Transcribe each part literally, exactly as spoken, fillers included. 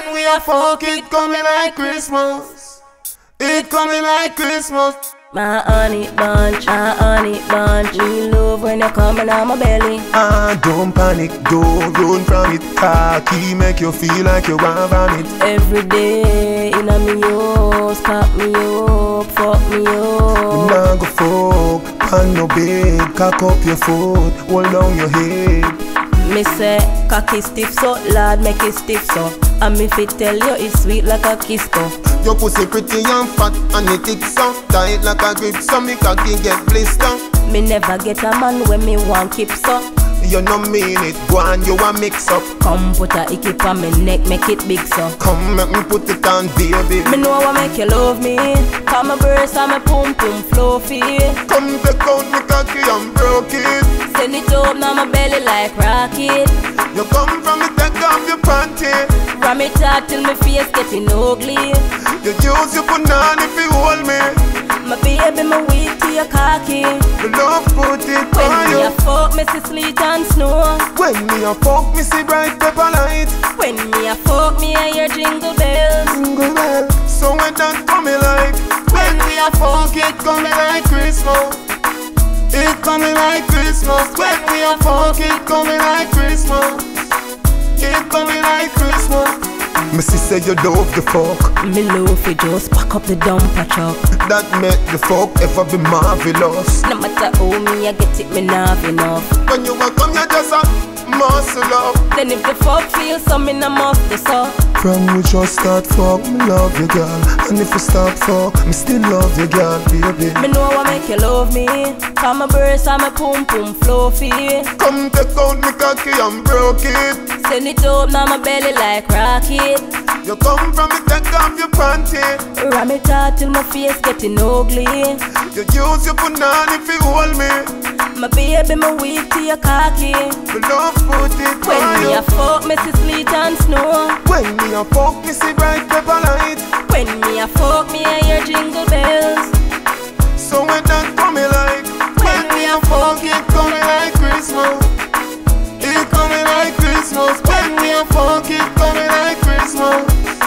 when we are fuck, it coming like Christmas. It coming like Christmas. My honey bunch, my honey bunch. Me love when you coming on my belly. Ah, don't panic, don't run from it. Cocky make you feel like you want vomit. Every day in a me house, pop me up, fuck me up. Nah go fuck, on no bed. Cock up your foot, hold down your head. Me say, cocky stiff so, lad make it stiff so. And me fit tell you it's sweet like a kiss so. Your pussy pretty and fat and it thick so. Tight like a grip so me cocky get blister. Me never get a man when me want keep so. You no mean it, go on you a mix up. Come put a icky on me neck, make it big so. Come make me put it on baby. Me know what make you love me. Come my burst and my pum pum fluffy. Come take out me cocky and broke it. Send it up now my belly like rocket. You come from me take off your panty. Ram it out till my face getting ugly. You use your banana if you hold me. My baby, my weak to your cocky. The love put it When on me you. a fuck, me see sleet and snow. When me a fuck, me see bright pepper light. When me a fuck, me a hear jingle bells. Jingle bell, so when that coming like. When we a fuck, it coming like Christmas. It coming like Christmas. When we a fuck, it coming like Christmas. It coming like Christmas. Me see say you love the fuck. Me love it just pack up the dumper truck. That make the fuck ever be marvelous. No matter how me I get it, me not have enough. When you a come, you just a muscle up. Then if the fuck feels something, I must do so. From we just start fuck, me love you girl. And if we stop fuck, me still love you girl, baby. Me know what make you love me. Come my burst and my pum pum fluffy. Come take out me cocky and broke it. Send it up now my belly like rocket. You come from me take off your panty. Ram it out till my face getting ugly. You use your banana if you hold me. My baby, my weak to your cocky. Me love put it When on me you. a fuck, me see sleet and snow. When me a fuck, me see bright pepper light. When me a fuck, me a hear jingle bells. So when that coming like. When me a fuck, it coming like Christmas. It coming like Christmas. When me a fuck, it coming like Christmas.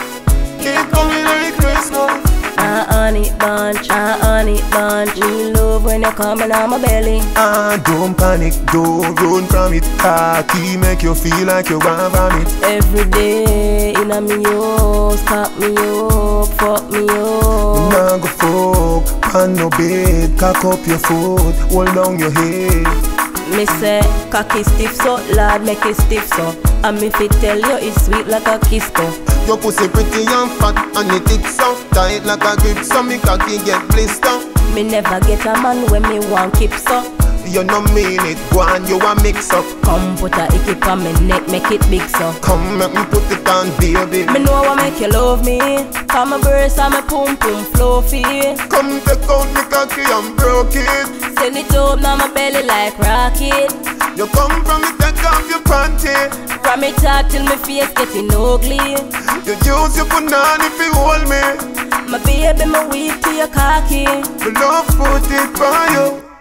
It coming like Christmas. My honey bunch, my honey bunch. Me love when you coming on my belly. Ah, don't panic, don't run from it. Cocky make you feel like you want vomit. Every day in a me house, pop me up, fuck me up. Nah go fuck, on no bed. Cock up your foot, hold down your head. Me say, cocky stiff so, lad make it stiff so. And me fit tell you it's sweet like a kiss so. Your pussy pretty and fat and it thick so. Tight like a grip so me cocky get blister. Me never get a man when me want keep so. You no mean it, go on you a mix up. Come put a icky on me neck, make it big so. Come make me put it on baby. Me know what make you love me. Come my burst and my pum pum fluffy. Come take out me cocky and broke it. Send it up now my belly like rocket. You come from me take off your panty. Ram it out till my face getting ugly. You use your banana if you hold me. My baby, my weak to your cocky. Me love put it on you.